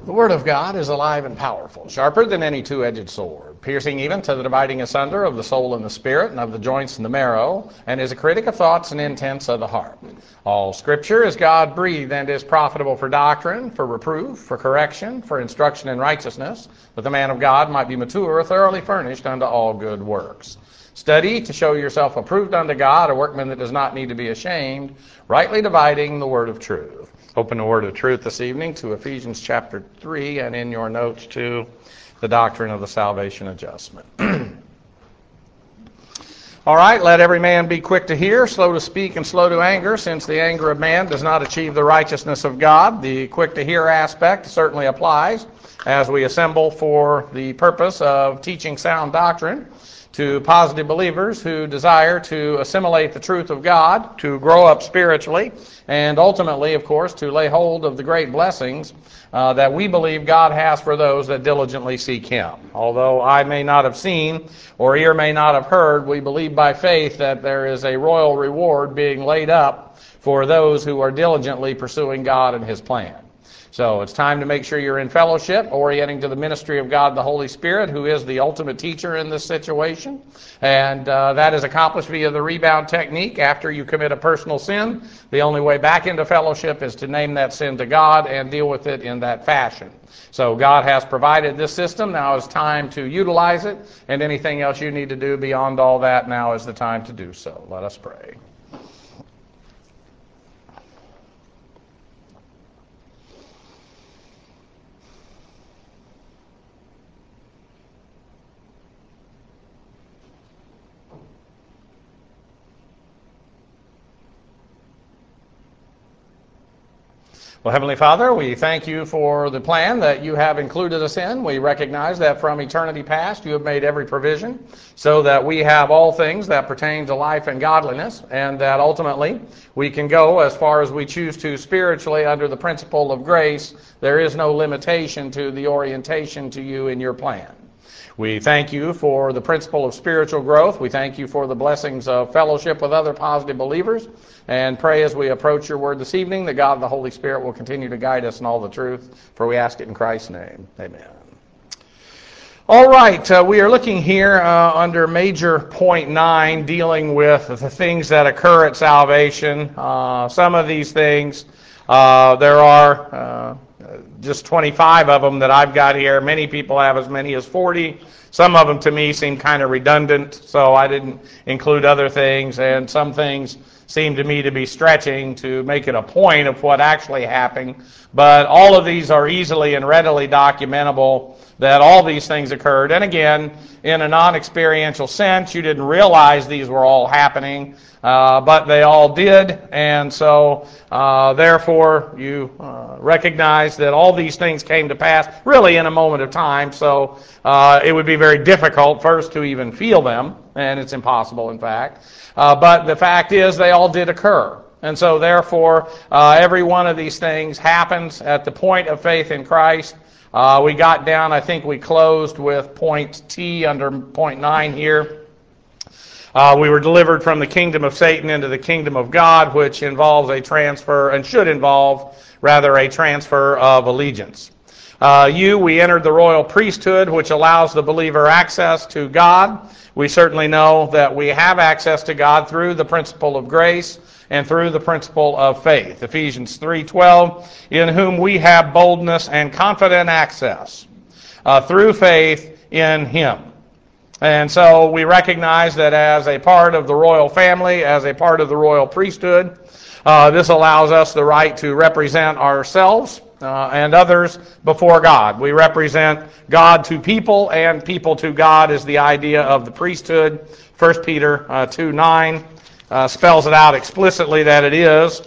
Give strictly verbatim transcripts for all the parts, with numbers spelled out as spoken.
The Word of God is alive and powerful, sharper than any two-edged sword, piercing even to the dividing asunder of the soul and the spirit, and of the joints and the marrow, and is a critic of thoughts and intents of the heart. All Scripture is God-breathed and is profitable for doctrine, for reproof, for correction, for instruction in righteousness, that the man of God might be mature, thoroughly furnished unto all good works. Study to show yourself approved unto God, a workman that does not need to be ashamed, rightly dividing the word of truth. Open the word of truth this evening to Ephesians chapter three, and in your notes to the doctrine of the salvation adjustment. All right, let every man be quick to hear, slow to speak, and slow to anger, since the anger of man does not achieve the righteousness of God. The quick to hear aspect certainly applies as we assemble for the purpose of teaching sound doctrine to positive believers who desire to assimilate the truth of God, to grow up spiritually, and ultimately, of course, to lay hold of the great blessings uh, that we believe God has for those that diligently seek Him. Although eye may not have seen or ear may not have heard, we believe by faith that there is a royal reward being laid up for those who are diligently pursuing God and His plan. So it's time to make sure you're in fellowship, orienting to the ministry of God the Holy Spirit, who is the ultimate teacher in this situation. And uh, that is accomplished via the rebound technique. After you commit a personal sin, the only way back into fellowship is to name that sin to God and deal with it in that fashion. So God has provided this system. Now is time to utilize it. And anything else you need to do beyond all that, now is the time to do so. Let us pray. Well, Heavenly Father, we thank you for the plan that you have included us in. We recognize that from eternity past you have made every provision so that we have all things that pertain to life and godliness, and that ultimately we can go as far as we choose to spiritually under the principle of grace. There is no limitation to the orientation to you in your plan. We thank you for the principle of spiritual growth. We thank you for the blessings of fellowship with other positive believers, and pray as we approach your word this evening that God the Holy Spirit will continue to guide us in all the truth, for we ask it in Christ's name. Amen. All right, uh, we are looking here uh, under major point nine, dealing with the things that occur at salvation. Uh, some of these things, uh, there are uh, just twenty-five of them that I've got here. Many people have as many as forty. Some of them to me seem kind of redundant, so I didn't include other things, and some things seem to me to be stretching to make it a point of what actually happened. But all of these are easily and readily documentable, that all these things occurred. And again, in a non-experiential sense, you didn't realize these were all happening, uh, but they all did. And so, uh, therefore, you uh, recognize that all these things came to pass really in a moment of time. So uh, it would be very difficult first to even feel them, and it's impossible, in fact. Uh, but the fact is, they all did occur. And so, therefore, uh, every one of these things happens at the point of faith in Christ. Uh, we got down, I think we closed with point T under point nine here. Uh, we were delivered from the kingdom of Satan into the kingdom of God, which involves a transfer, and should involve, rather, a transfer of allegiance. Uh, you, we entered the royal priesthood, which allows the believer access to God. We certainly know that we have access to God through the principle of grace and through the principle of faith. Ephesians three twelve, in whom we have boldness and confident access uh, through faith in Him. And so we recognize that as a part of the royal family, as a part of the royal priesthood, uh, this allows us the right to represent ourselves uh, and others before God. We represent God to people, and people to God is the idea of the priesthood. First Peter uh, two nine uh, spells it out explicitly that it is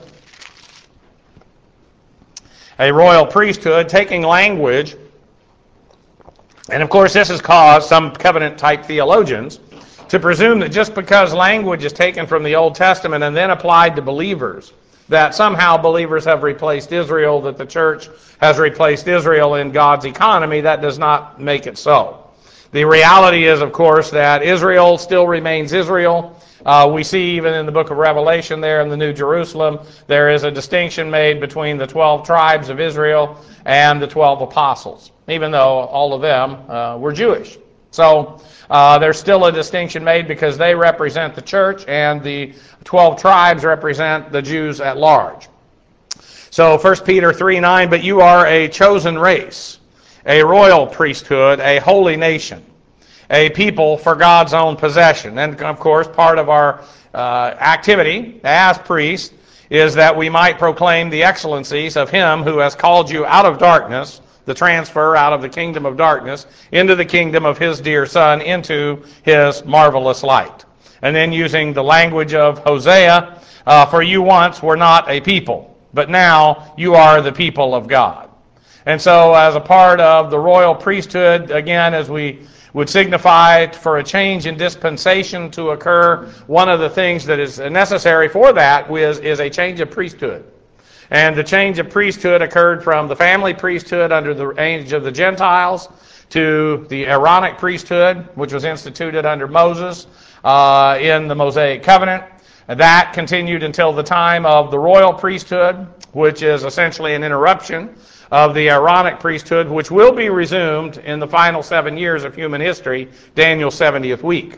a royal priesthood, taking language. And of course, this has caused some covenant-type theologians to presume that just because language is taken from the Old Testament and then applied to believers, that somehow believers have replaced Israel, that the church has replaced Israel in God's economy. That does not make it so. The reality is, of course, that Israel still remains Israel. Uh, we see even in the book of Revelation there in the New Jerusalem, there is a distinction made between the twelve tribes of Israel and the twelve apostles, even though all of them uh, were Jewish. So uh, there's still a distinction made because they represent the church and the twelve tribes represent the Jews at large. So First Peter three nine, but you are a chosen race, a royal priesthood, a holy nation, a people for God's own possession. And, of course, part of our uh, activity as priests is that we might proclaim the excellencies of Him who has called you out of darkness, the transfer out of the kingdom of darkness, into the kingdom of His dear Son, into His marvelous light. And then using the language of Hosea, uh, for you once were not a people, but now you are the people of God. And so as a part of the royal priesthood, again, as we would signify for a change in dispensation to occur, one of the things that is necessary for that is, is a change of priesthood. And the change of priesthood occurred from the family priesthood under the age of the Gentiles to the Aaronic priesthood, which was instituted under Moses uh, in the Mosaic covenant. And that continued until the time of the royal priesthood, which is essentially an interruption of the Aaronic priesthood, which will be resumed in the final seven years of human history, Daniel's seventieth week.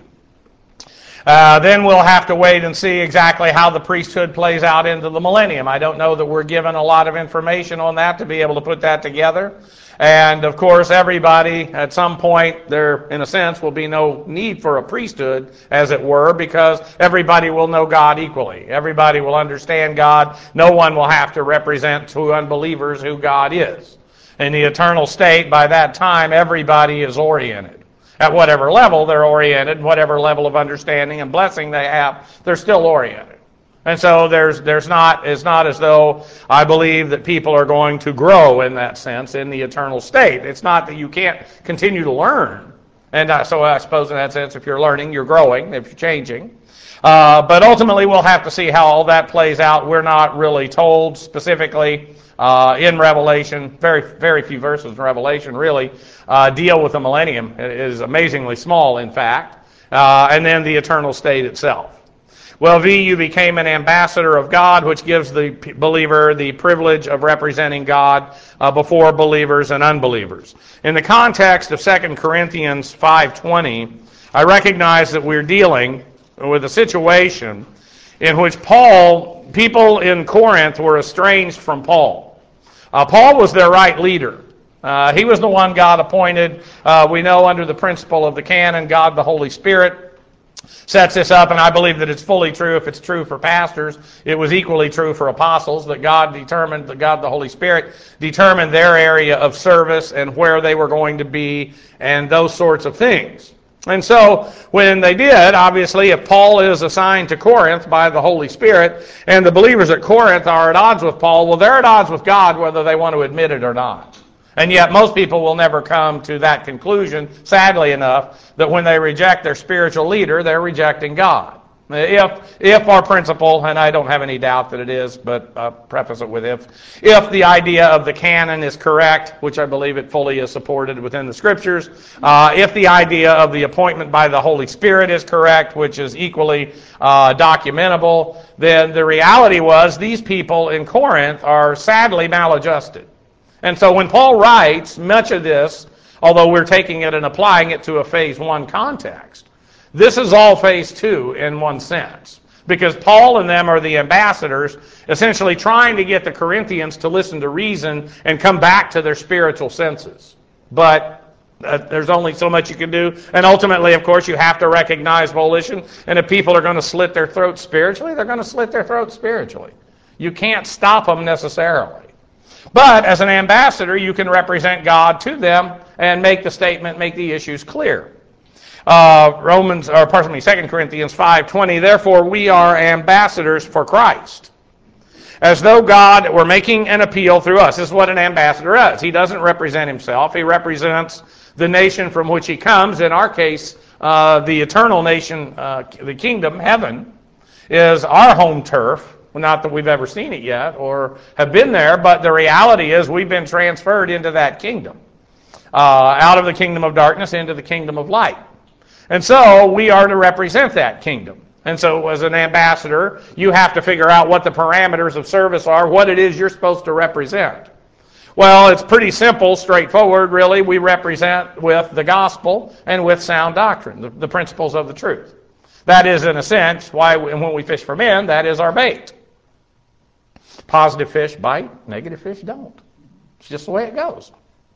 Uh, then we'll have to wait and see exactly how the priesthood plays out into the millennium. I don't know that we're given a lot of information on that to be able to put that together. And, of course, everybody, at some point, there, in a sense, will be no need for a priesthood, as it were, because everybody will know God equally. Everybody will understand God. No one will have to represent to unbelievers who God is. In the eternal state, by that time, everybody is oriented. At whatever level they're oriented, whatever level of understanding and blessing they have, they're still oriented. And so there's there's not it's not as though I believe that people are going to grow in that sense in the eternal state. It's not that you can't continue to learn. And uh, so I suppose in that sense, if you're learning, you're growing, if you're changing. Uh, but ultimately, we'll have to see how all that plays out. We're not really told specifically uh, in Revelation. Very, very few verses in Revelation really uh, deal with the millennium. It is amazingly small, in fact. Uh, and then the eternal state itself. Well, V, you became an ambassador of God, which gives the believer the privilege of representing God uh, before believers and unbelievers. In the context of Second Corinthians five twenty, I recognize that we're dealing with a situation in which Paul, people in Corinth were estranged from Paul. Uh, Paul was their right leader. Uh, he was the one God appointed. Uh, we know under the principle of the canon, God the Holy Spirit sets this up, and I believe that it's fully true. If it's true for pastors, it was equally true for apostles, that God determined, that God the Holy Spirit determined their area of service and where they were going to be and those sorts of things. And so when they did, obviously, if Paul is assigned to Corinth by the Holy Spirit and the believers at Corinth are at odds with Paul, well, they're at odds with God whether they want to admit it or not. And yet most people will never come to that conclusion, sadly enough, that when they reject their spiritual leader, they're rejecting God. If if our principle, and I don't have any doubt that it is, but I'll preface it with if, if the idea of the canon is correct, which I believe it fully is supported within the Scriptures, uh, if the idea of the appointment by the Holy Spirit is correct, which is equally uh, documentable, then the reality was these people in Corinth are sadly maladjusted. And so when Paul writes much of this, although we're taking it and applying it to a phase one context, this is all phase two in one sense. Because Paul and them are the ambassadors, essentially trying to get the Corinthians to listen to reason and come back to their spiritual senses. But uh, there's only so much you can do. And ultimately, of course, you have to recognize volition. And if people are going to slit their throats spiritually, they're going to slit their throats spiritually. You can't stop them necessarily. But as an ambassador, you can represent God to them and make the statement, make the issues clear. Uh, Romans, or pardon me, Second Corinthians five twenty, therefore we are ambassadors for Christ, as though God were making an appeal through us. This is what an ambassador does. He doesn't represent himself. He represents the nation from which he comes. In our case, uh, the eternal nation, uh, the kingdom, heaven, is our home turf. Not that we've ever seen it yet or have been there, but the reality is we've been transferred into that kingdom. uh, out of the kingdom of darkness into the kingdom of light. And so we are to represent that kingdom. And so as an ambassador, you have to figure out what the parameters of service are, what it is you're supposed to represent. Well, it's pretty simple, straightforward, really. We represent with the gospel and with sound doctrine, the, the principles of the truth. That is, in a sense, why we, when we fish for men, that is our bait. Positive fish bite, negative fish don't. It's just the way it goes.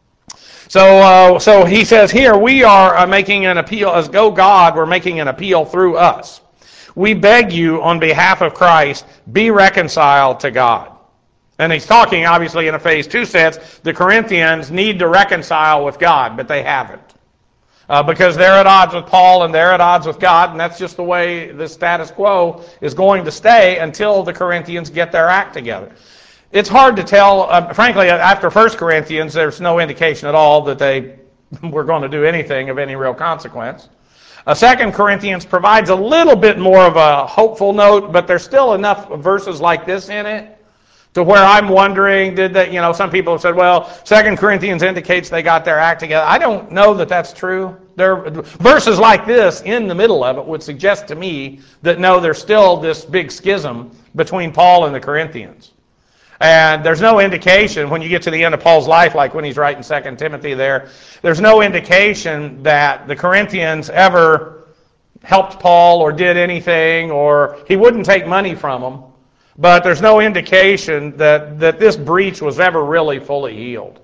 So uh, so he says here, we are uh, making an appeal, as go God, we're making an appeal through us. We beg you on behalf of Christ, be reconciled to God. And he's talking, obviously, in a phase two sense. The Corinthians need to reconcile with God, but they haven't. Uh, because they're at odds with Paul and they're at odds with God, and that's just the way the status quo is going to stay until the Corinthians get their act together. It's hard to tell. Uh, frankly, after First Corinthians, there's no indication at all that they were going to do anything of any real consequence. Uh, Second Corinthians provides a little bit more of a hopeful note, but there's still enough verses like this in it to where I'm wondering, did that, you know, some people have said, well, Second Corinthians indicates they got their act together. I don't know that that's true. There, verses like this in the middle of it would suggest to me that no, there's still this big schism between Paul and the Corinthians. And there's no indication when you get to the end of Paul's life, like when he's writing Second Timothy there, there's no indication that the Corinthians ever helped Paul or did anything, or he wouldn't take money from them. But there's no indication that, that this breach was ever really fully healed.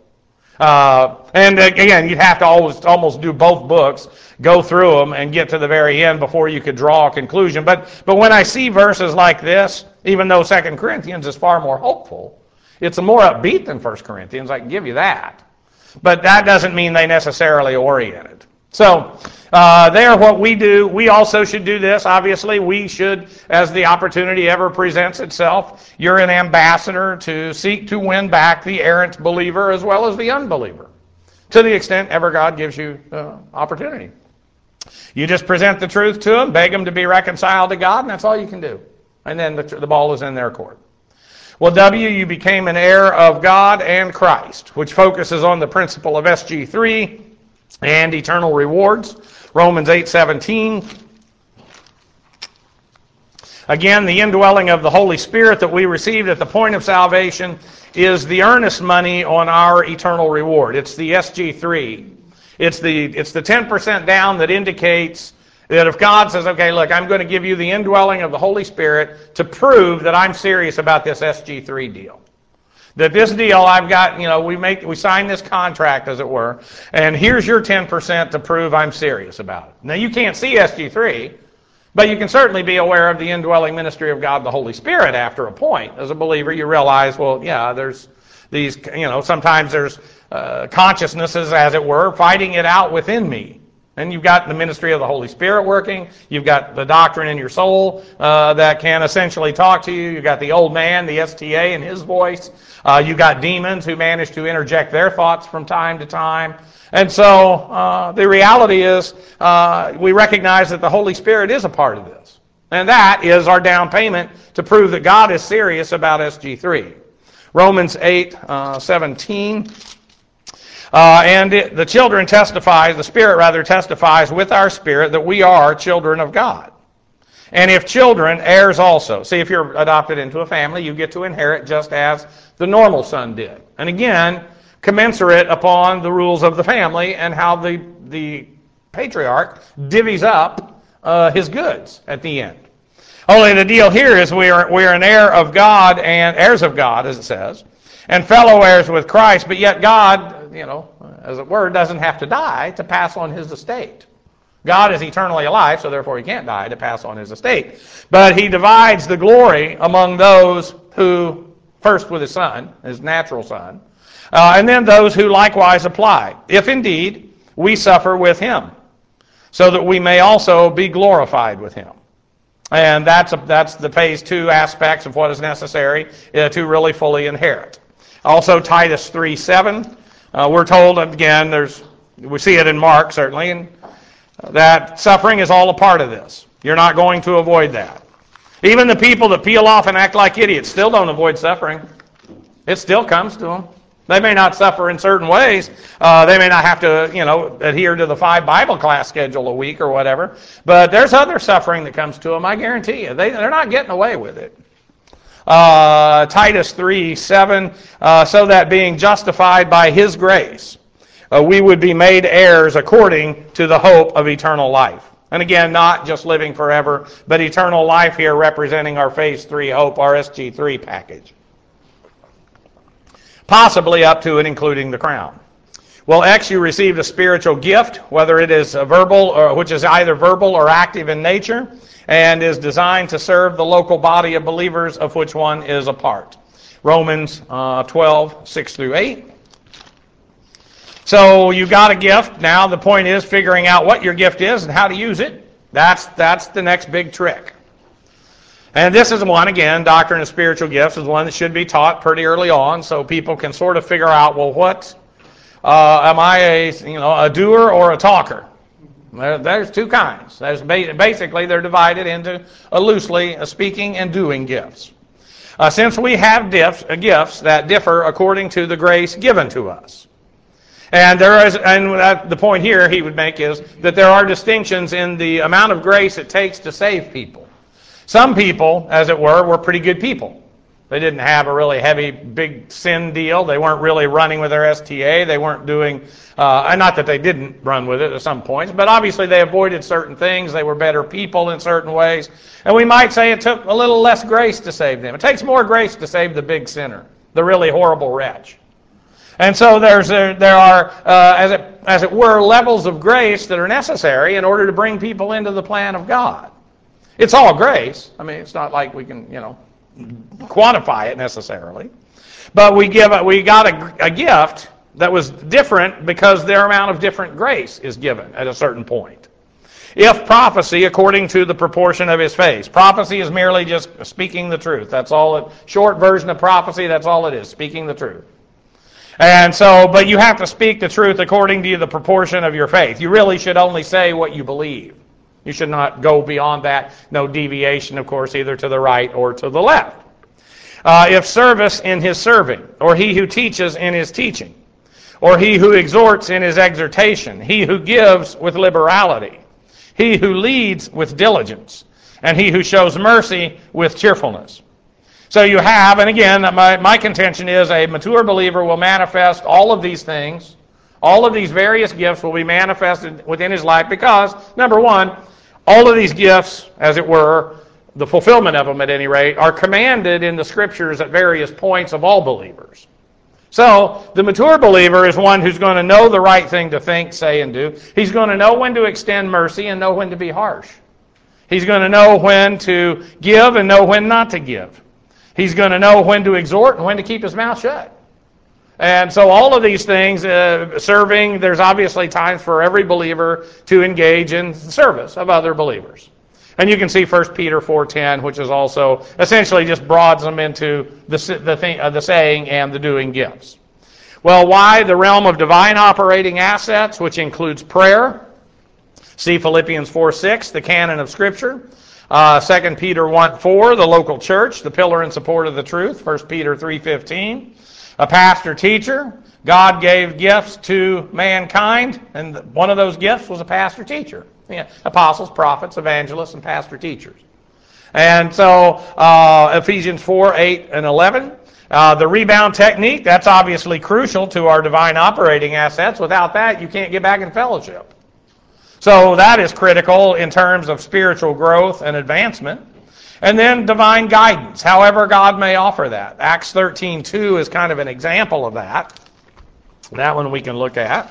Uh, and again, you'd have to always almost do both books, go through them, and get to the very end before you could draw a conclusion. But but when I see verses like this, even though Second Corinthians is far more hopeful, it's more upbeat than First Corinthians, I can give you that. But that doesn't mean they necessarily orient it. So, uh, they are what we do. We also should do this. Obviously, we should, as the opportunity ever presents itself, you're an ambassador to seek to win back the errant believer as well as the unbeliever, to the extent ever God gives you uh, opportunity. You just present the truth to them, beg them to be reconciled to God, and that's all you can do. And then the, the ball is in their court. Well, W, you became an heir of God and Christ, which focuses on the principle of S G three, and eternal rewards. Romans eight seventeen. Again, the indwelling of the Holy Spirit that we received at the point of salvation is the earnest money on our eternal reward. It's the S G three. It's the it's the ten percent down that indicates that if God says, okay, look, I'm going to give you the indwelling of the Holy Spirit to prove that I'm serious about this S G three deal. That this deal I've got, you know, we make we sign this contract, as it were, and here's your ten percent to prove I'm serious about it. Now, you can't see S G three, but you can certainly be aware of the indwelling ministry of God the Holy Spirit after a point. As a believer, you realize, well, yeah, there's these, you know, sometimes there's uh, consciousnesses, as it were, fighting it out within me. And you've got the ministry of the Holy Spirit working. You've got the doctrine in your soul uh, that can essentially talk to you. You've got the old man, the S T A, and his voice. Uh, you've got demons who manage to interject their thoughts from time to time. And so uh, the reality is uh, we recognize that the Holy Spirit is a part of this. And that is our down payment to prove that God is serious about S G three. Romans eight seventeen. Uh, and it, the children testify, the Spirit rather testifies with our spirit that we are children of God. And if children, heirs also. See, if you're adopted into a family, you get to inherit just as the normal son did. And again, commensurate upon the rules of the family and how the, the patriarch divvies up uh, his goods at the end. Only the deal here is we are, we are an heir of God and heirs of God, as it says, and fellow heirs with Christ, but yet God, you know, as it were, doesn't have to die to pass on his estate. God is eternally alive, so therefore he can't die to pass on his estate. But he divides the glory among those who, first with his son, his natural son, uh, and then those who likewise apply, if indeed we suffer with him, so that we may also be glorified with him. And that's a, that's the phase two aspects of what is necessary uh, to really fully inherit. Also, Titus three seven, uh, we're told, again, there's we see it in Mark, certainly, and that suffering is all a part of this. You're not going to avoid that. Even the people that peel off and act like idiots still don't avoid suffering. It still comes to them. They may not suffer in certain ways. Uh, they may not have to, you know, adhere to the five Bible class schedule a week or whatever. But there's other suffering that comes to them, I guarantee you. They, they're not getting away with it. Uh, Titus three seven, uh, so that being justified by his grace, uh, we would be made heirs according to the hope of eternal life. And again, not just living forever, but eternal life here representing our phase three hope, our S G three package. Possibly up to and including the crown. Well, X, you received a spiritual gift, whether it is a verbal, or which is either verbal or active in nature, and is designed to serve the local body of believers of which one is a part. Romans uh, twelve, six through eight. So you got a gift. Now the point is figuring out what your gift is and how to use it. That's, that's the next big trick. And this is one, again, doctrine of spiritual gifts is one that should be taught pretty early on so people can sort of figure out, well, what, uh, am I a, you know, a doer or a talker? There, there's two kinds. There's ba- basically, they're divided into a loosely a speaking and doing gifts. Uh, since we have gifts, uh, gifts that differ according to the grace given to us. And there is, and uh, the point here he would make is that there are distinctions in the amount of grace it takes to save people. Some people, as it were, were pretty good people. They didn't have a really heavy, big sin deal. They weren't really running with their S T A. They weren't doing, uh, not that they didn't run with it at some points, but obviously they avoided certain things. They were better people in certain ways. And we might say it took a little less grace to save them. It takes more grace to save the big sinner, the really horrible wretch. And so there's a, there are, uh, as it as it were, levels of grace that are necessary in order to bring people into the plan of God. It's all grace. I mean, it's not like we can, you know, quantify it necessarily. But we give a, we got a, a gift that was different because their amount of different grace is given at a certain point. If prophecy, according to the proportion of his faith. Prophecy is merely just speaking the truth. That's all it, short version of prophecy, that's all it is, speaking the truth. And so, but you have to speak the truth according to the proportion of your faith. You really should only say what you believe. You should not go beyond that. No deviation, of course, either to the right or to the left. Uh, if service in his serving, or he who teaches in his teaching, or he who exhorts in his exhortation, he who gives with liberality, he who leads with diligence, and he who shows mercy with cheerfulness. So you have, and again, my, my contention is a mature believer will manifest all of these things. All of these various gifts will be manifested within his life because, number one, all of these gifts, as it were, the fulfillment of them at any rate, are commanded in the Scriptures at various points of all believers. So, the mature believer is one who's going to know the right thing to think, say, and do. He's going to know when to extend mercy and know when to be harsh. He's going to know when to give and know when not to give. He's going to know when to exhort and when to keep his mouth shut. And so all of these things, uh, serving, there's obviously times for every believer to engage in service of other believers. And you can see First Peter four ten, which is also essentially just broadens them into the the, thing, uh, the saying and the doing gifts. Well, why the realm of divine operating assets, which includes prayer? See Philippians four six, the canon of Scripture. Uh, Second Peter one four, the local church, the pillar and support of the truth. First Peter three fifteen. A pastor teacher. God gave gifts to mankind, and one of those gifts was a pastor teacher. Yeah, apostles, prophets, evangelists, and pastor teachers. And so uh, Ephesians four, eight, and eleven. Uh, the rebound technique, that's obviously crucial to our divine operating assets. Without that, you can't get back in fellowship. So that is critical in terms of spiritual growth and advancement. And then divine guidance, however God may offer that. Acts thirteen two is kind of an example of that. That one we can look at.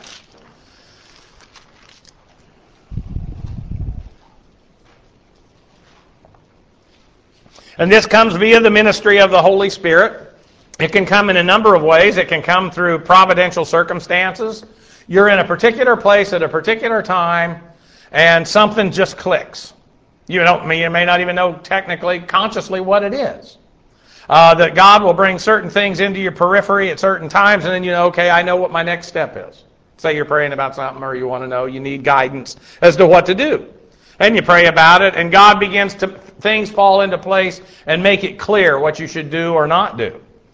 And this comes via the ministry of the Holy Spirit. It can come in a number of ways. It can come through providential circumstances. You're in a particular place at a particular time, and something just clicks. You don't, you may not even know technically, consciously what it is. Uh, that God will bring certain things into your periphery at certain times, and then you know, okay, I know what my next step is. Say you're praying about something, or you want to know, you need guidance as to what to do. And you pray about it, and God begins to, things fall into place and make it clear what you should do or not do.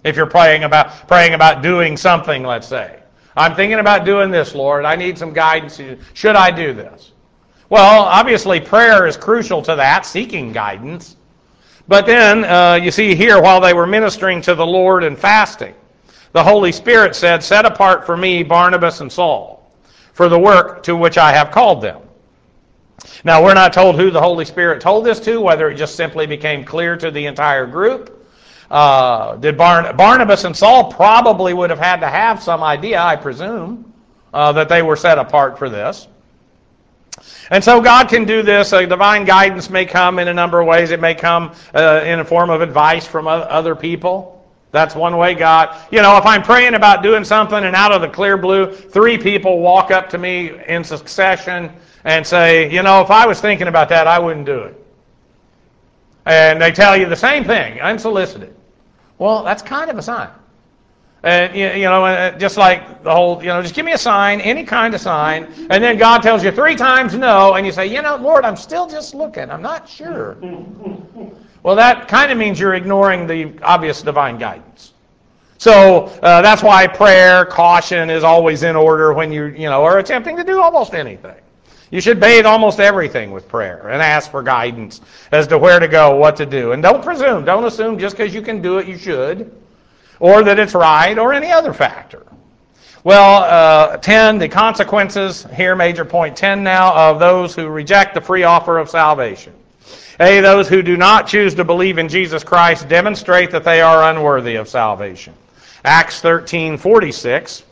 If you're praying about praying about doing something, let's say. I'm thinking about doing this, Lord. I need some guidance. Should I do this? Well, obviously prayer is crucial to that, seeking guidance. But then uh, you see here, while they were ministering to the Lord and fasting, the Holy Spirit said, "Set apart for me Barnabas and Saul for the work to which I have called them." Now, we're not told who the Holy Spirit told this to, whether it just simply became clear to the entire group. Uh, did Barn- Barnabas and Saul probably would have had to have some idea, I presume, uh, that they were set apart for this. And so God can do this. A divine guidance may come in a number of ways. It may come uh, in a form of advice from other people. That's one way God, you know, if I'm praying about doing something and out of the clear blue, three people walk up to me in succession and say, you know, if I was thinking about that, I wouldn't do it. And they tell you the same thing, unsolicited. Well, that's kind of a sign. And, you know, just like the whole, you know, just give me a sign, any kind of sign, and then God tells you three times no, and you say, you know, Lord, I'm still just looking. I'm not sure. Well, that kind of means you're ignoring the obvious divine guidance. So uh, that's why prayer, caution is always in order when you, you know, are attempting to do almost anything. You should bathe almost everything with prayer and ask for guidance as to where to go, what to do. And don't presume, don't assume just because you can do it, you should, or that it's right, or any other factor. Well, uh, ten, the consequences, here major point ten now, of those who reject the free offer of salvation. A, those who do not choose to believe in Jesus Christ demonstrate that they are unworthy of salvation. Acts thirteen forty-six.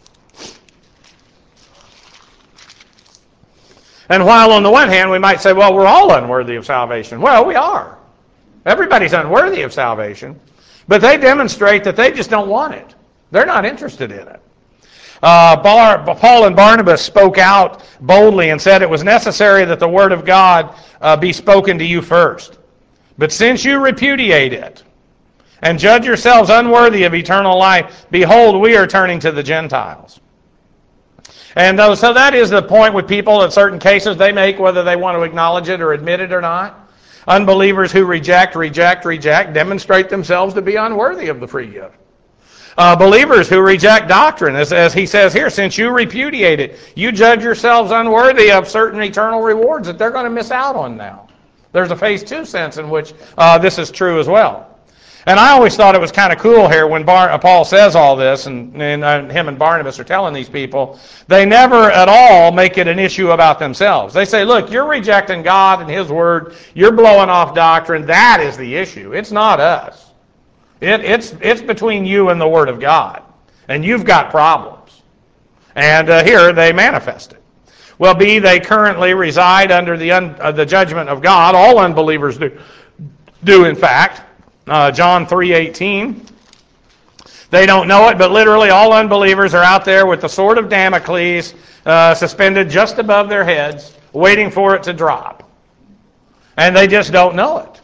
And while on the one hand we might say, well, we're all unworthy of salvation. Well, we are. Everybody's unworthy of salvation. But they demonstrate that they just don't want it. They're not interested in it. Uh, Bar, Paul and Barnabas spoke out boldly and said it was necessary that the word of God uh, be spoken to you first. But since you repudiate it and judge yourselves unworthy of eternal life, behold, we are turning to the Gentiles. And so that is the point with people in certain cases they make, whether they want to acknowledge it or admit it or not. Unbelievers who reject, reject, reject, demonstrate themselves to be unworthy of the free gift. Uh, believers who reject doctrine, as, as he says here, since you repudiate it, you judge yourselves unworthy of certain eternal rewards that they're going to miss out on now. There's a phase two sense in which uh, this is true as well. And I always thought it was kind of cool here when Bar- Paul says all this, and, and uh, him and Barnabas are telling these people, they never at all make it an issue about themselves. They say, look, you're rejecting God and His Word, you're blowing off doctrine, that is the issue. It's not us. It, it's, it's between you and the Word of God, and you've got problems. And uh, here they manifest it. Well, B, they currently reside under the, un- uh, the judgment of God. All unbelievers do, do in fact. Uh, John three eighteen. They don't know it, but literally all unbelievers are out there with the sword of Damocles uh, suspended just above their heads, waiting for it to drop. And they just don't know it.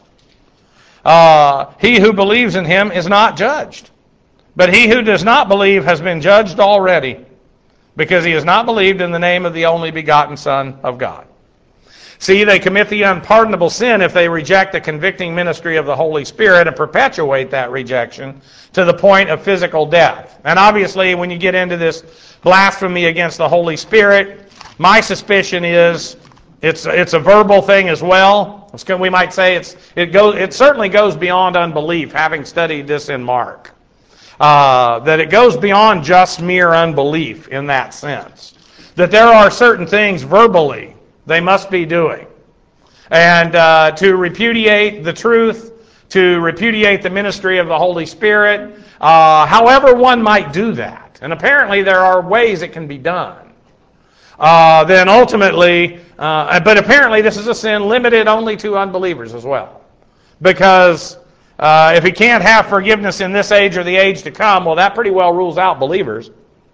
Uh, he who believes in Him is not judged. But he who does not believe has been judged already, because he has not believed in the name of the only begotten Son of God. See, they commit the unpardonable sin if they reject the convicting ministry of the Holy Spirit and perpetuate that rejection to the point of physical death. And obviously, when you get into this blasphemy against the Holy Spirit, my suspicion is it's it's a verbal thing as well. It's, we might say it's it goes it certainly goes beyond unbelief, having studied this in Mark. Uh, that it goes beyond just mere unbelief in that sense. That there are certain things verbally they must be doing. And uh, to repudiate the truth, to repudiate the ministry of the Holy Spirit, uh, however one might do that, and apparently there are ways it can be done, uh, then ultimately, uh, but apparently this is a sin limited only to unbelievers as well. Because uh, if he can't have forgiveness in this age or the age to come, well, that pretty well rules out believers.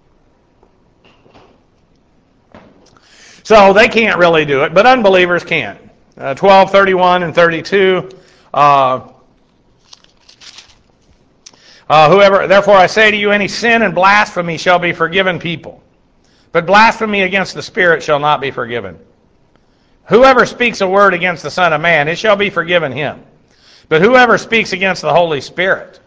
So they can't really do it, but unbelievers can. Uh, twelve, thirty-one, and thirty-two. Uh, uh, whoever, therefore I say to you, any sin and blasphemy shall be forgiven people, but blasphemy against the Spirit shall not be forgiven. Whoever speaks a word against the Son of Man, it shall be forgiven him. But whoever speaks against the Holy Spirit,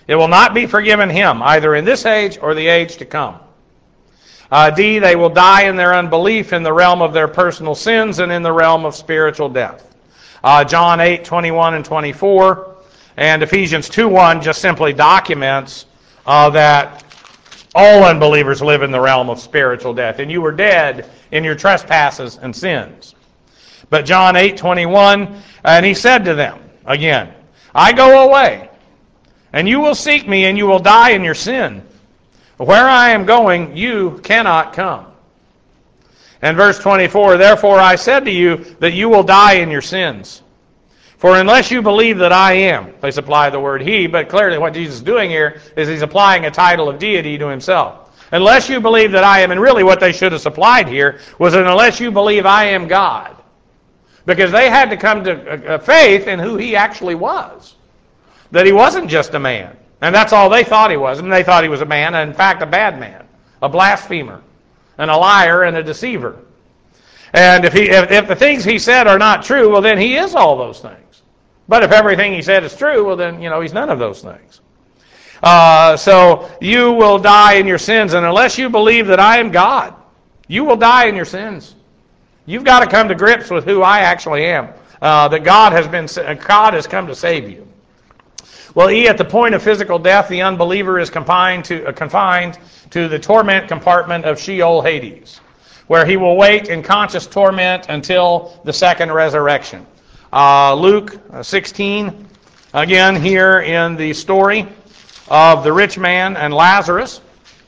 It will not be forgiven him, either in this age or the age to come. Uh, D, they will die in their unbelief in the realm of their personal sins and in the realm of spiritual death. Uh, John eight, twenty-one and twenty-four, and Ephesians two one just simply documents uh, that all unbelievers live in the realm of spiritual death, and you were dead in your trespasses and sins. But John eight, twenty-one, and he said to them, again, I go away, and you will seek me, and you will die in your sin. Where I am going, you cannot come. And verse twenty-four, therefore I said to you that you will die in your sins. For unless you believe that I am, they supply the word he, but clearly what Jesus is doing here is he's applying a title of deity to himself. Unless you believe that I am, and really what they should have supplied here was that unless you believe I am God. Because they had to come to a faith in who he actually was. That he wasn't just a man. And that's all they thought he was. And they thought he was a man, and in fact a bad man, a blasphemer, and a liar and a deceiver. And if he if, if the things he said are not true, well then he is all those things. But if everything he said is true, well then, you know, he's none of those things. Uh, so you will die in your sins, and unless you believe that I am God, you will die in your sins. You've got to come to grips with who I actually am. Uh, that God has been God has come to save you. Well, E, at the point of physical death, the unbeliever is confined to, uh, confined to the torment compartment of Sheol Hades, where he will wait in conscious torment until the second resurrection. Uh, Luke sixteen, again here in the story of the rich man and Lazarus.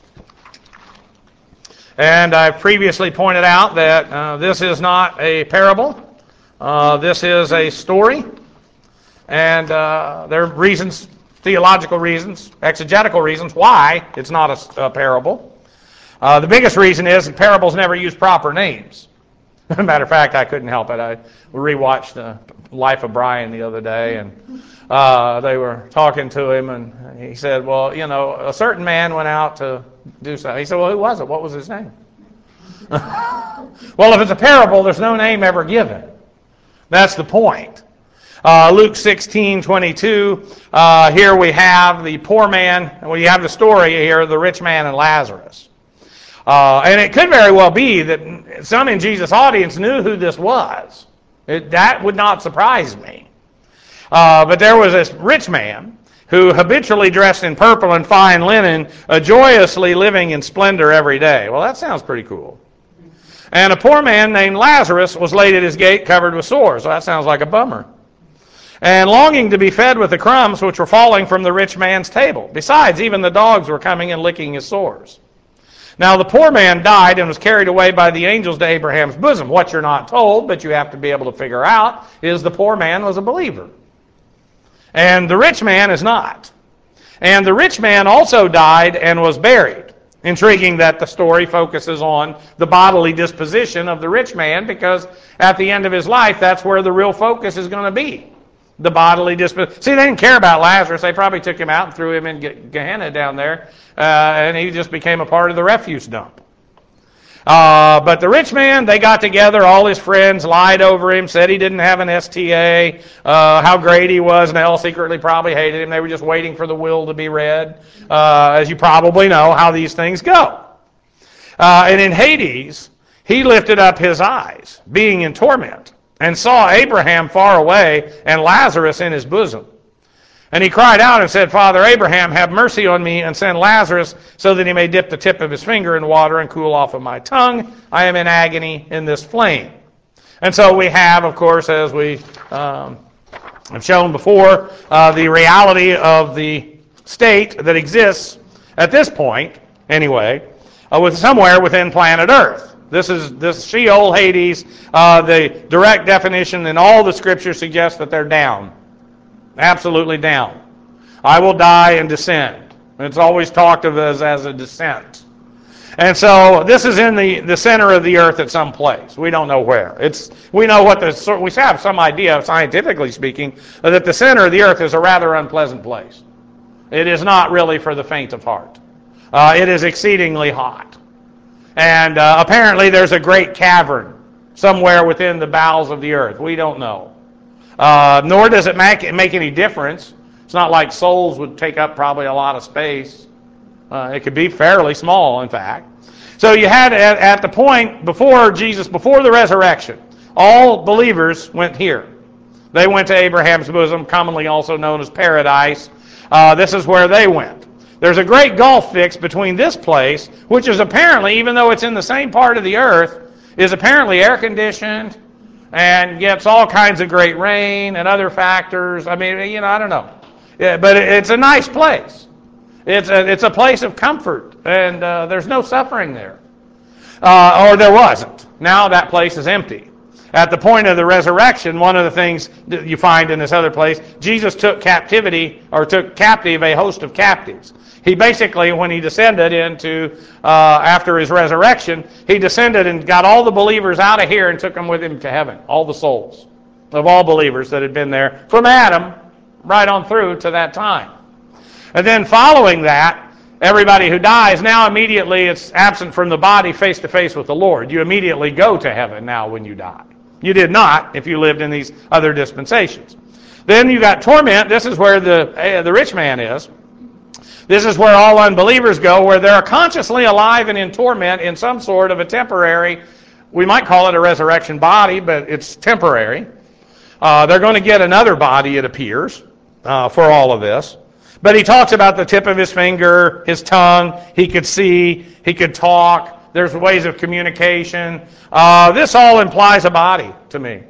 And I've previously pointed out that uh, this is not a parable. Uh, this is a story. And uh, there are reasons, theological reasons, exegetical reasons why it's not a, a parable. Uh, the biggest reason is that parables never use proper names. As a matter of fact, I couldn't help it. I rewatched The Life of Brian the other day, and uh, they were talking to him, and he said, well, you know, a certain man went out to do something. He said, well, who was it? What was his name? Well, if it's a parable, there's no name ever given. That's the point. Uh, Luke sixteen twenty-two, uh, here we have the poor man, well, you have the story here, the rich man and Lazarus. Uh, and it could very well be that some in Jesus' audience knew who this was. It, that would not surprise me. Uh, but there was this rich man who habitually dressed in purple and fine linen, uh, joyously living in splendor every day. Well, that sounds pretty cool. And a poor man named Lazarus was laid at his gate covered with sores. Well, that sounds like a bummer. And longing to be fed with the crumbs which were falling from the rich man's table. Besides, even the dogs were coming and licking his sores. Now the poor man died and was carried away by the angels to Abraham's bosom. What you're not told, but you have to be able to figure out, is the poor man was a believer. And the rich man is not. And the rich man also died and was buried. Intriguing that the story focuses on the bodily disposition of the rich man, because at the end of his life, that's where the real focus is going to be. The bodily disposition. See, they didn't care about Lazarus. They probably took him out and threw him in Gehenna down there, uh, and he just became a part of the refuse dump. Uh, but the rich man, they got together, all his friends lied over him, said he didn't have an S T A, uh, how great he was, and they all secretly probably hated him. They were just waiting for the will to be read, uh, as you probably know how these things go. Uh, and in Hades, he lifted up his eyes, being in torment, and saw Abraham far away and Lazarus in his bosom. And he cried out and said, Father Abraham, have mercy on me and send Lazarus so that he may dip the tip of his finger in water and cool off of my tongue. I am in agony in this flame. And so we have, of course, as we um, have shown before, uh, the reality of the state that exists at this point, anyway, uh, with somewhere within planet Earth. This is this Sheol, Hades. Uh, the direct definition in all the scriptures suggests that they're down. Absolutely down. I will die and descend. It's always talked of as, as a descent. And so this is in the, the center of the earth at some place. We don't know where. It's we know what the we have some idea, scientifically speaking, that the center of the earth is a rather unpleasant place. It is not really for the faint of heart. Uh, it is exceedingly hot. And uh, apparently there's a great cavern somewhere within the bowels of the earth. We don't know. Uh, nor does it make, make any difference It's not like souls would take up probably a lot of space. Uh, it could be fairly small, in fact. So you had at, at the point before Jesus, before the resurrection, all believers went here. They went to Abraham's bosom, commonly also known as paradise. Uh, this is where they went. There's a great gulf fixed between this place, which is apparently, even though it's in the same part of the earth, is apparently air-conditioned and gets all kinds of great rain and other factors. I mean, you know, I don't know. Yeah, but it's a nice place. It's a, it's a place of comfort, and uh, there's no suffering there. Uh, or there wasn't. Now that place is empty. At the point of the resurrection, one of the things that you find in this other place, Jesus took captivity, or took captive a host of captives. He basically, when he descended into, uh, after his resurrection, he descended and got all the believers out of here and took them with him to heaven, all the souls of all believers that had been there, from Adam right on through to that time. And then following that, everybody who dies, now immediately it's absent from the body face to face with the Lord. You immediately go to heaven now when you die. You did not if you lived in these other dispensations. Then you got torment. This is where the, uh, the rich man is. This is where all unbelievers go, where they're consciously alive and in torment in some sort of a temporary, we might call it a resurrection body, but it's temporary. Uh, they're going to get another body, it appears, uh, for all of this. But he talks about the tip of his finger, his tongue, he could see, he could talk, there's ways of communication. Uh, this all implies a body to me.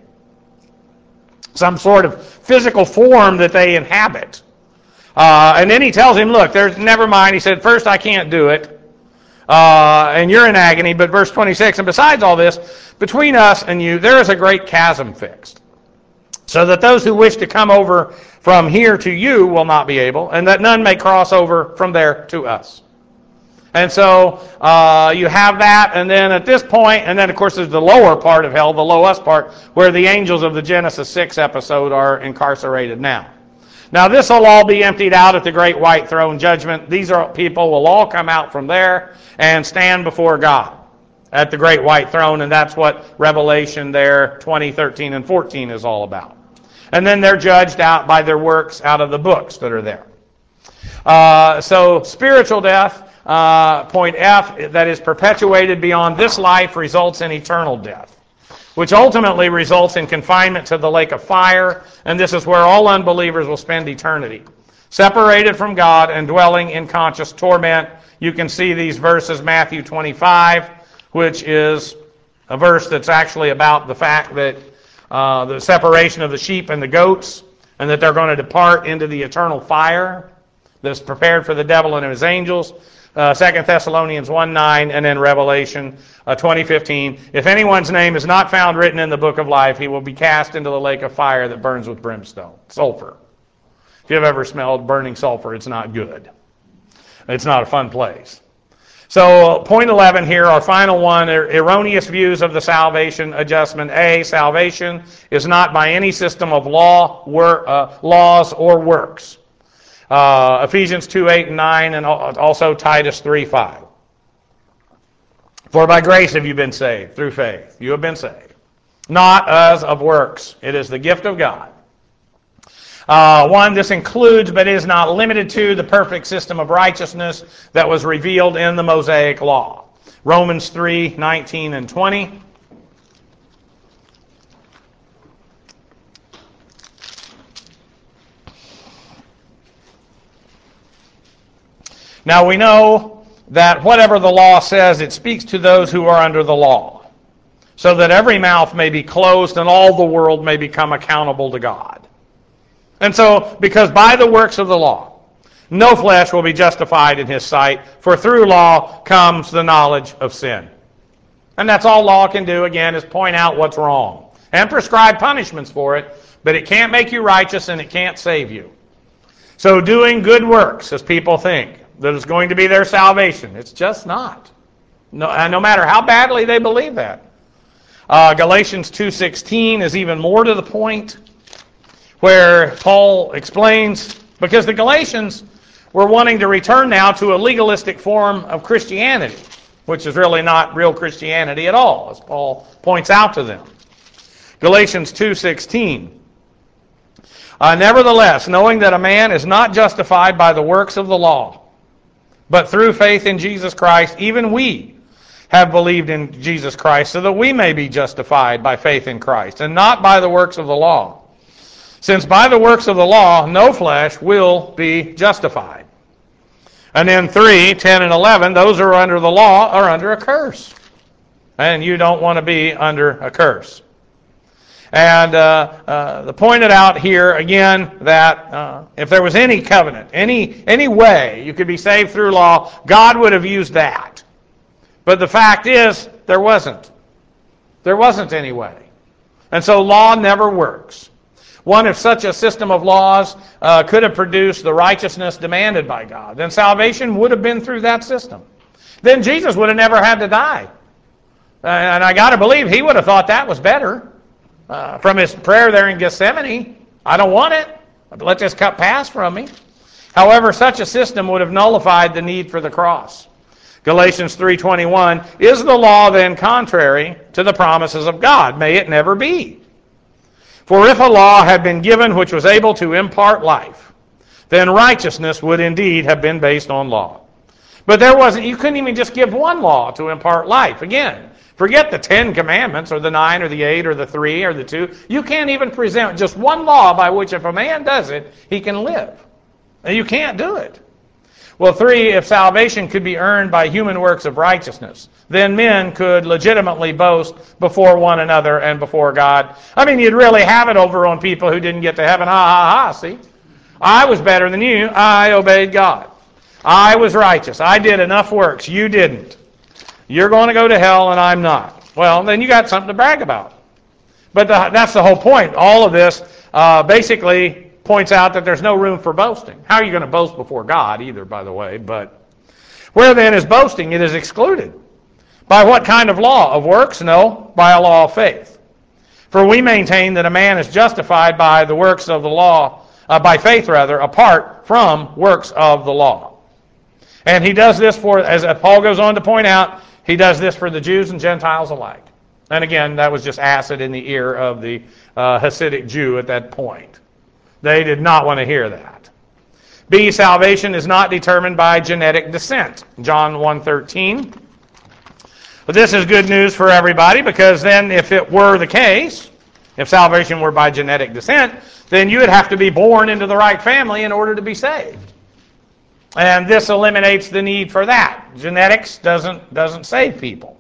Some sort of physical form that they inhabit. Uh, and then he tells him, look, there's never mind. He said, first, I can't do it. Uh, and you're in agony. But verse twenty-six, and besides all this, between us and you, there is a great chasm fixed, so that those who wish to come over from here to you will not be able, and that none may cross over from there to us. And so uh, you have that, and then at this point, and then of course there's the lower part of hell, the lowest part, where the angels of the Genesis six episode are incarcerated now. Now this will all be emptied out at the great white throne judgment. These are people will all come out from there and stand before God at the great white throne, and that's what Revelation there twenty, thirteen, and fourteen is all about. And then they're judged out by their works out of the books that are there. Uh, so spiritual death, uh, point F, that is perpetuated beyond this life, results in eternal death, which ultimately results in confinement to the lake of fire, and this is where all unbelievers will spend eternity, separated from God and dwelling in conscious torment. You can see these verses, Matthew twenty-five, which is a verse that's actually about the fact that uh, the separation of the sheep and the goats, and that they're going to depart into the eternal fire that's prepared for the devil and his angels. Uh, Second Thessalonians one nine, and then Revelation uh, twenty fifteen. If anyone's name is not found written in the book of life, he will be cast into the lake of fire that burns with brimstone, sulfur. If you've ever smelled burning sulfur, it's not good. It's not a fun place. So point eleven here, our final one, er- erroneous views of the salvation adjustment. A, salvation is not by any system of law, wor- uh, laws or works. Uh, Ephesians two, eight, and nine, and also Titus three, five. For by grace have you been saved, through faith. You have been saved. Not as of works. It is the gift of God. Uh, one, this includes, but is not limited to, the perfect system of righteousness that was revealed in the Mosaic Law. Romans three, nineteen, and twenty. Now we know that whatever the law says, it speaks to those who are under the law, so that every mouth may be closed and all the world may become accountable to God. And so, because by the works of the law, no flesh will be justified in his sight, for through law comes the knowledge of sin. And that's all law can do, again, is point out what's wrong and prescribe punishments for it, but it can't make you righteous and it can't save you. So doing good works, as people think, that is going to be their salvation. It's just not. No, uh, no matter how badly they believe that. Uh, Galatians two sixteen is even more to the point, where Paul explains, because the Galatians were wanting to return now to a legalistic form of Christianity, which is really not real Christianity at all, as Paul points out to them. Galatians two sixteen. Uh, Nevertheless, knowing that a man is not justified by the works of the law, but through faith in Jesus Christ, even we have believed in Jesus Christ, so that we may be justified by faith in Christ, and not by the works of the law. Since by the works of the law, no flesh will be justified. And then three, ten, and eleven, those who are under the law are under a curse. And you don't want to be under a curse. And uh, uh, pointed out here again that uh, if there was any covenant, any any way you could be saved through law, God would have used that. But the fact is, there wasn't. There wasn't any way. And so law never works. One, if such a system of laws uh, could have produced the righteousness demanded by God, then salvation would have been through that system. Then Jesus would have never had to die. And I got to believe he would have thought that was better. Uh, from his prayer there in Gethsemane, I don't want it. Let this cup pass from me. However, such a system would have nullified the need for the cross. Galatians three twenty-one, is the law then contrary to the promises of God? May it never be. For if a law had been given which was able to impart life, then righteousness would indeed have been based on law. But there wasn't, you couldn't even just give one law to impart life. Again, forget the Ten Commandments or the nine or the eight or the three or the two. You can't even present just one law by which if a man does it, he can live. And you can't do it. Well, three, if salvation could be earned by human works of righteousness, then men could legitimately boast before one another and before God. I mean, you'd really have it over on people who didn't get to heaven. Ha, ha, ha, see? I was better than you. I obeyed God. I was righteous. I did enough works. You didn't. You're going to go to hell and I'm not. Well, then you got something to brag about. But the, that's the whole point. All of this uh, basically points out that there's no room for boasting. How are you going to boast before God either, by the way? But where then is boasting? It is excluded. By what kind of law? Of works? No, by a law of faith. For we maintain that a man is justified by the works of the law, uh, by faith rather, apart from works of the law. And he does this for, as Paul goes on to point out, he does this for the Jews and Gentiles alike. And again, that was just acid in the ear of the uh, Hasidic Jew at that point. They did not want to hear that. B, salvation is not determined by genetic descent. John one thirteen. But this is good news for everybody, because then if it were the case, if salvation were by genetic descent, then you would have to be born into the right family in order to be saved. And this eliminates the need for that. Genetics doesn't doesn't save people.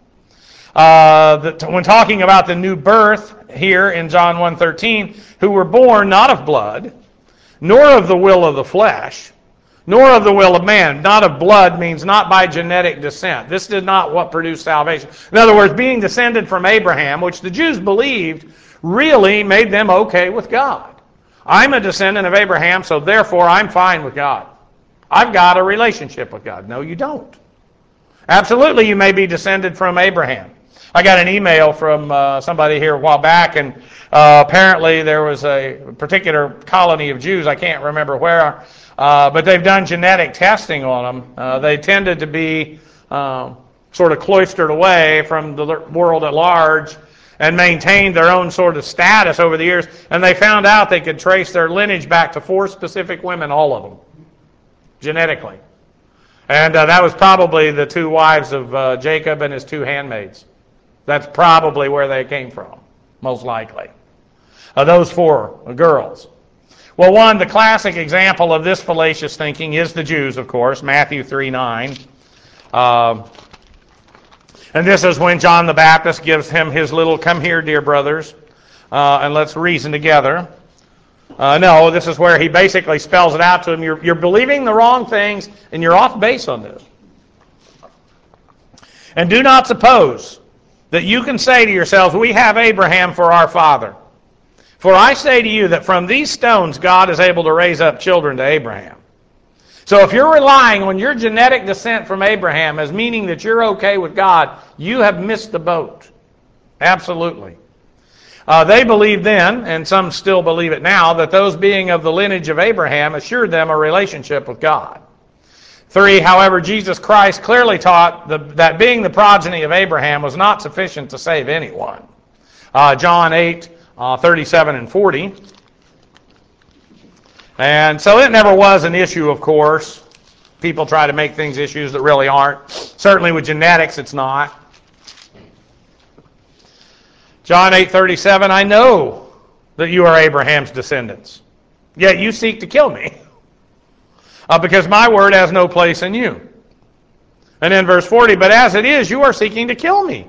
Uh, the, when talking about the new birth here in John one thirteen, who were born not of blood, nor of the will of the flesh, nor of the will of man. Not of blood means not by genetic descent. This is not what produced salvation. In other words, being descended from Abraham, which the Jews believed really made them okay with God. I'm a descendant of Abraham, so therefore I'm fine with God. I've got a relationship with God. No, you don't. Absolutely, you may be descended from Abraham. I got an email from uh, somebody here a while back, and uh, apparently there was a particular colony of Jews, I can't remember where, uh, but they've done genetic testing on them. Uh, they tended to be um, sort of cloistered away from the world at large and maintained their own sort of status over the years, and they found out they could trace their lineage back to four specific women, all of them, genetically. And uh, that was probably the two wives of uh, Jacob and his two handmaids. That's probably where they came from, most likely. Uh, those four girls. Well, one, the classic example of this fallacious thinking is the Jews, of course, Matthew three nine. Uh, and this is when John the Baptist gives him his little, come here, dear brothers, uh, and let's reason together. Uh, no, this is where he basically spells it out to him. You're, you're believing the wrong things, and you're off base on this. And do not suppose that you can say to yourselves, we have Abraham for our father. For I say to you that from these stones God is able to raise up children to Abraham. So if you're relying on your genetic descent from Abraham as meaning that you're okay with God, you have missed the boat. Absolutely. Uh, they believed then, and some still believe it now, that those being of the lineage of Abraham assured them a relationship with God. Three, however, Jesus Christ clearly taught the, that being the progeny of Abraham was not sufficient to save anyone. Uh, John eight, uh, thirty-seven and forty. And so it never was an issue, of course. People try to make things issues that really aren't. Certainly with genetics, it's not. John eight thirty-seven, I know that you are Abraham's descendants, yet you seek to kill me, uh, because my word has no place in you. And then verse forty, but as it is, you are seeking to kill me,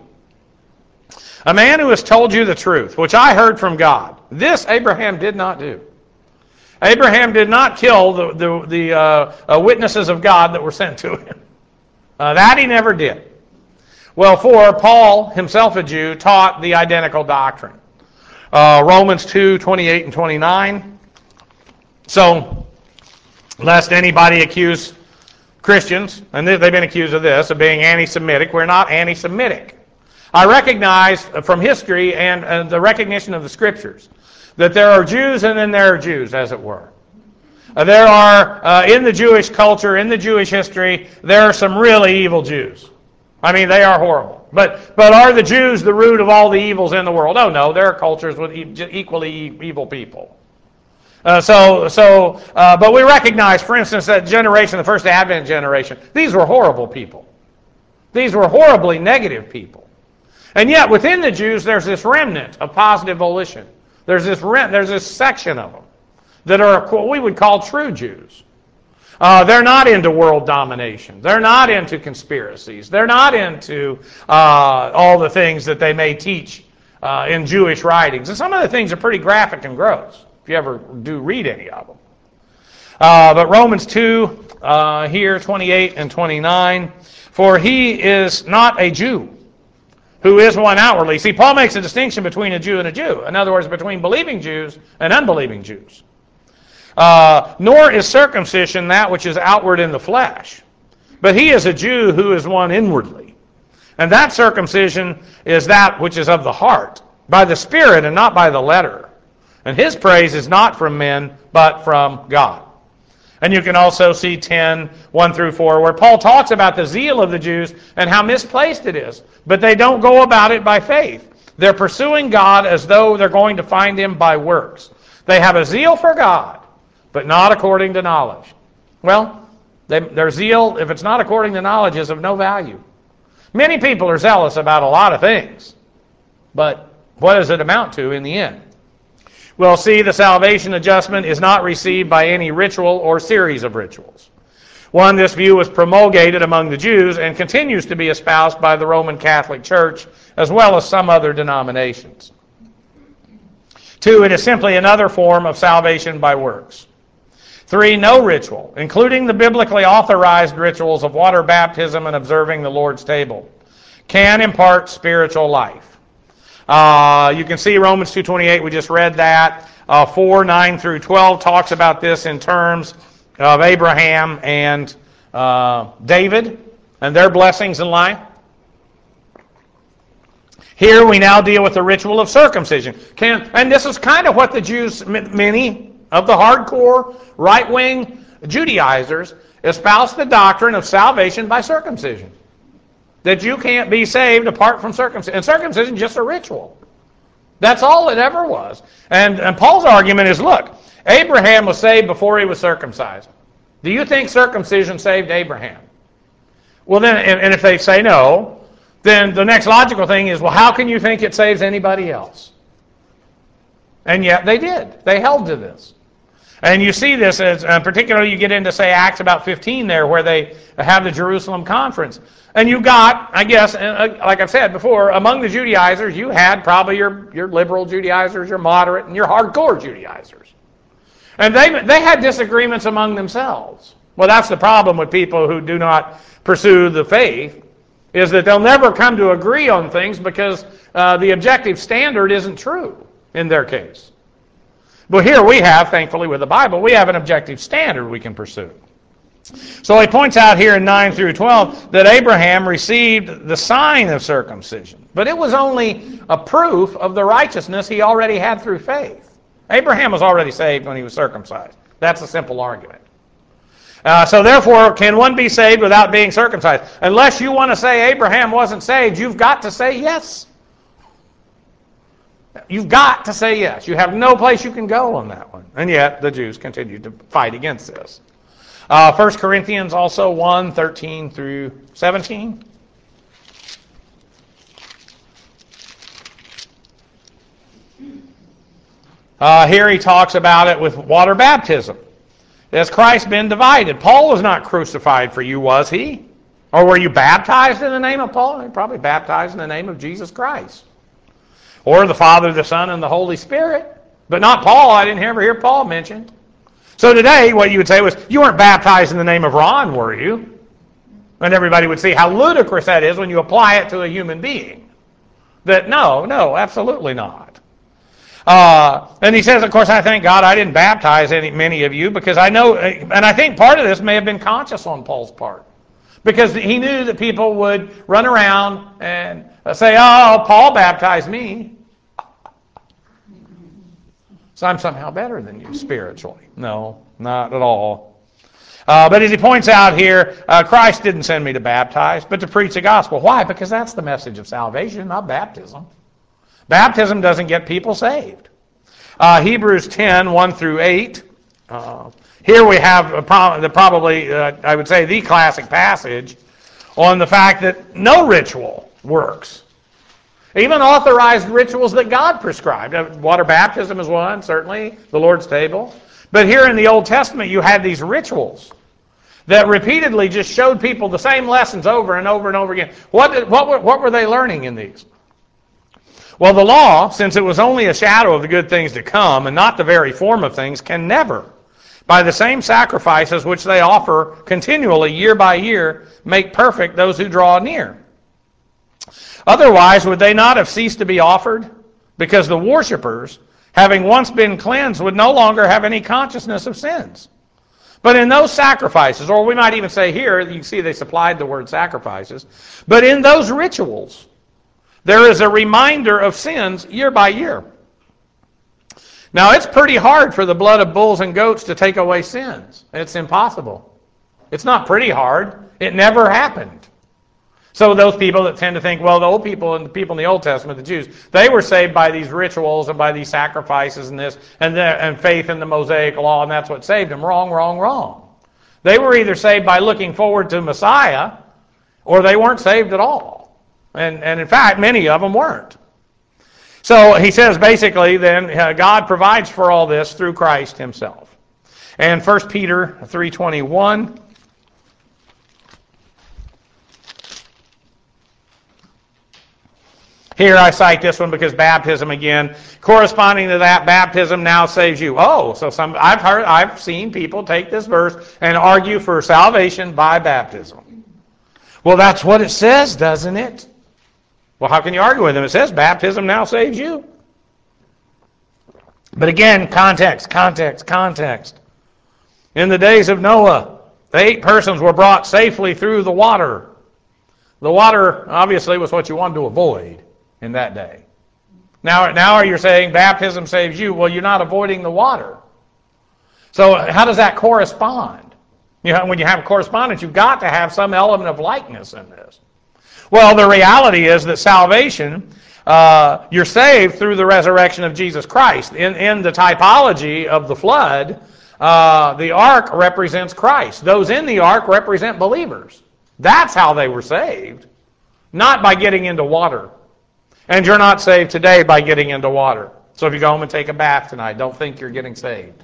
a man who has told you the truth, which I heard from God. This Abraham did not do. Abraham did not kill the, the, the uh, uh, witnesses of God that were sent to him. Uh, that he never did. Well, for Paul, himself a Jew, taught the identical doctrine. Uh, Romans two, twenty-eight and twenty-nine. So, lest anybody accuse Christians, and they've been accused of this, of being anti-Semitic, we're not anti-Semitic. I recognize from history and uh, the recognition of the Scriptures that there are Jews and then there are Jews, as it were. Uh, there are, uh, in the Jewish culture, in the Jewish history, there are some really evil Jews. I mean, they are horrible. But but are the Jews the root of all the evils in the world? Oh, no, there are cultures with e- equally evil people. Uh, so, so, uh, but we recognize, for instance, that generation, the first Advent generation, these were horrible people. These were horribly negative people. And yet, within the Jews, there's this remnant of positive volition. There's this rem- there's this section of them that are what we would call true Jews. Uh, they're not into world domination. They're not into conspiracies. They're not into uh, all the things that they may teach uh, in Jewish writings. And some of the things are pretty graphic and gross, if you ever do read any of them. Uh, but Romans two, uh, here, twenty-eight and twenty-nine, for he is not a Jew who is one outwardly. See, Paul makes a distinction between a Jew and a Jew. In other words, between believing Jews and unbelieving Jews. Uh, nor is circumcision that which is outward in the flesh, but he is a Jew who is one inwardly. And that circumcision is that which is of the heart, by the Spirit and not by the letter. And his praise is not from men, but from God. And you can also see ten, one through four, where Paul talks about the zeal of the Jews and how misplaced it is. But they don't go about it by faith. They're pursuing God as though they're going to find Him by works. They have a zeal for God, but not according to knowledge. Well, they, their zeal, if it's not according to knowledge, is of no value. Many people are zealous about a lot of things, but what does it amount to in the end? Well, see, the salvation adjustment is not received by any ritual or series of rituals. One, this view was promulgated among the Jews and continues to be espoused by the Roman Catholic Church as well as some other denominations. Two, it is simply another form of salvation by works. Three, no ritual, including the biblically authorized rituals of water baptism and observing the Lord's table, can impart spiritual life. Uh, you can see Romans two twenty-eight, we just read that. Uh, four, nine through twelve talks about this in terms of Abraham and uh, David and their blessings in life. Here we now deal with the ritual of circumcision. Can, and this is kind of what the Jews, many of the hardcore, right-wing Judaizers, espouse the doctrine of salvation by circumcision. That you can't be saved apart from circumcision. And circumcision is just a ritual. That's all it ever was. And, and Paul's argument is, look, Abraham was saved before he was circumcised. Do you think circumcision saved Abraham? Well, then, and, and if they say no, then the next logical thing is, well, how can you think it saves anybody else? And yet they did. They held to this. And you see this, as uh, particularly you get into, say, Acts about fifteen there, where they have the Jerusalem conference. And you got, I guess, uh, like I've said before, among the Judaizers, you had probably your, your liberal Judaizers, your moderate, and your hardcore Judaizers. And they they had disagreements among themselves. Well, that's the problem with people who do not pursue the faith, is that they'll never come to agree on things because uh, the objective standard isn't true in their case. But here we have, thankfully with the Bible, we have an objective standard we can pursue. So he points out here in nine through twelve that Abraham received the sign of circumcision. But it was only a proof of the righteousness he already had through faith. Abraham was already saved when he was circumcised. That's a simple argument. Uh, so therefore, can one be saved without being circumcised? Unless you want to say Abraham wasn't saved, you've got to say yes. You've got to say yes. You have no place you can go on that one. And yet the Jews continued to fight against this. Uh, First Corinthians also one, thirteen through seventeen. Uh, here he talks about it with water baptism. Has Christ been divided? Paul was not crucified for you, was he? Or were you baptized in the name of Paul? You're probably baptized in the name of Jesus Christ. Or the Father, the Son, and the Holy Spirit. But not Paul. I didn't ever hear Paul mentioned. So today, what you would say was, you weren't baptized in the name of Ron, were you? And everybody would see how ludicrous that is when you apply it to a human being. That no, no, absolutely not. Uh, and he says, of course, I thank God I didn't baptize any, many of you, because I know, and I think part of this may have been conscious on Paul's part. Because he knew that people would run around and say, oh, Paul baptized me, so I'm somehow better than you spiritually. No, not at all. Uh, but as he points out here, uh, Christ didn't send me to baptize, but to preach the gospel. Why? Because that's the message of salvation, not baptism. Baptism doesn't get people saved. Uh, Hebrews ten, one through eight. Uh, here we have a pro- the probably, uh, I would say, the classic passage on the fact that no ritual works. Even authorized rituals that God prescribed. Water baptism is one, certainly, the Lord's table. But here in the Old Testament, you had these rituals that repeatedly just showed people the same lessons over and over and over again. What, did, what, were, what were they learning in these? Well, the law, since it was only a shadow of the good things to come and not the very form of things, can never, by the same sacrifices which they offer continually year by year, make perfect those who draw near. Otherwise, would they not have ceased to be offered? Because the worshipers, having once been cleansed, would no longer have any consciousness of sins. But in those sacrifices, or we might even say here, you see they supplied the word sacrifices, but in those rituals, there is a reminder of sins year by year. Now, it's pretty hard for the blood of bulls and goats to take away sins. It's impossible. It's not pretty hard. It never happened. So those people that tend to think, well, the old people and the people in the Old Testament, the Jews, they were saved by these rituals and by these sacrifices and this and, the, and faith in the Mosaic law, and that's what saved them. Wrong, wrong, wrong. They were either saved by looking forward to Messiah, or they weren't saved at all. And, and in fact, many of them weren't. So he says basically then uh, God provides for all this through Christ himself. And First Peter three twenty-one. Here I cite this one because baptism again, corresponding to that, baptism now saves you. Oh, so some I've heard, I've seen people take this verse and argue for salvation by baptism. Well, that's what it says, doesn't it? Well, how can you argue with them? It says baptism now saves you. But again, context, context, context. In the days of Noah, the eight persons were brought safely through the water. The water obviously was what you wanted to avoid in that day. Now, now you're saying baptism saves you. Well, you're not avoiding the water. So how does that correspond? You know, when you have correspondence, you've got to have some element of likeness in this. Well, the reality is that salvation, uh, you're saved through the resurrection of Jesus Christ. In, in the typology of the flood, uh, the ark represents Christ. Those in the ark represent believers. That's how they were saved, not by getting into water. And you're not saved today by getting into water. So if you go home and take a bath tonight, don't think you're getting saved.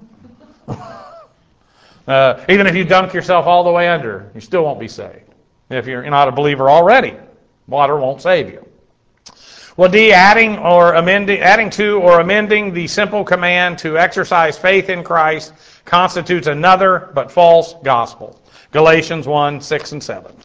uh, even if you dunk yourself all the way under, you still won't be saved. If you're not a believer already, water won't save you. Well, D, adding or amending, adding to or amending the simple command to exercise faith in Christ constitutes another but false gospel. Galatians one, six and seven.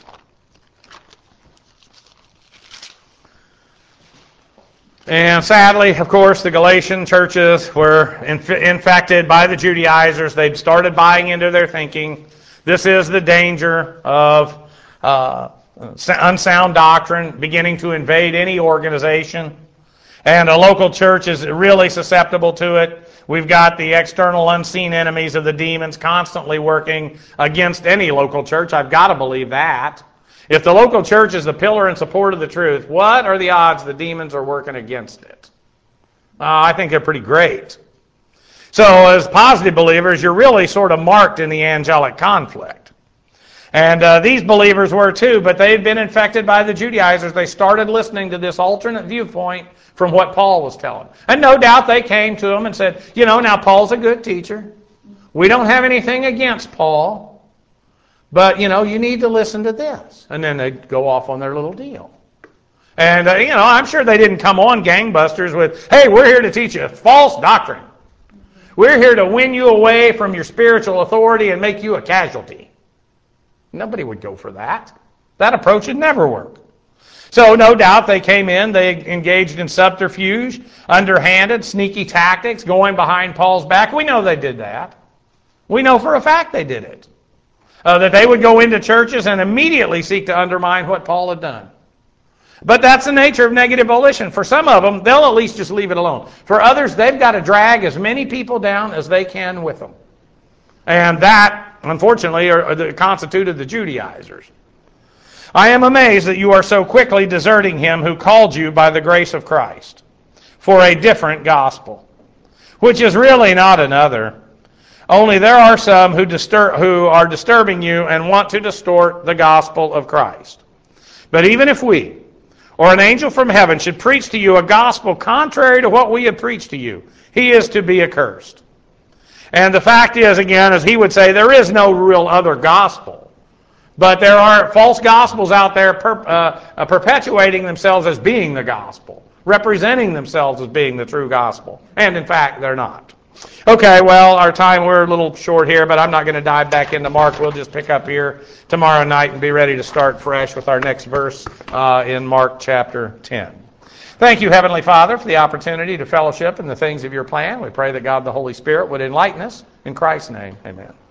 And sadly, of course, the Galatian churches were inf- infected by the Judaizers. They'd started buying into their thinking. This is the danger of uh, unsound doctrine beginning to invade any organization. And a local church is really susceptible to it. We've got the external unseen enemies of the demons constantly working against any local church. I've got to believe that. If the local church is the pillar and support of the truth, what are the odds the demons are working against it? Uh, I think they're pretty great. So as positive believers, you're really sort of marked in the angelic conflict. And uh, these believers were too, but they had been infected by the Judaizers. They started listening to this alternate viewpoint from what Paul was telling. And no doubt they came to him and said, you know, now Paul's a good teacher. We don't have anything against Paul, but, you know, you need to listen to this. And then they'd go off on their little deal. And, uh, you know, I'm sure they didn't come on gangbusters with, hey, we're here to teach you false doctrine. We're here to win you away from your spiritual authority and make you a casualty. Nobody would go for that. That approach would never work. So no doubt they came in, they engaged in subterfuge, underhanded, sneaky tactics, going behind Paul's back. We know they did that. We know for a fact they did it. Uh, that they would go into churches and immediately seek to undermine what Paul had done. But that's the nature of negative volition. For some of them, they'll at least just leave it alone. For others, they've got to drag as many people down as they can with them. And that, unfortunately, are, are constituted the Judaizers. I am amazed that you are so quickly deserting him who called you by the grace of Christ for a different gospel, which is really not another. Only there are some who, disturb, who are disturbing you and want to distort the gospel of Christ. But even if we, or an angel from heaven, should preach to you a gospel contrary to what we have preached to you, he is to be accursed. And the fact is, again, as he would say, there is no real other gospel. But there are false gospels out there per, uh, perpetuating themselves as being the gospel, representing themselves as being the true gospel. And in fact, they're not. Okay, well, our time, we're a little short here, but I'm not going to dive back into Mark. We'll just pick up here tomorrow night and be ready to start fresh with our next verse uh, in Mark chapter ten. Thank you, Heavenly Father, for the opportunity to fellowship in the things of your plan. We pray that God the Holy Spirit would enlighten us. In Christ's name, amen.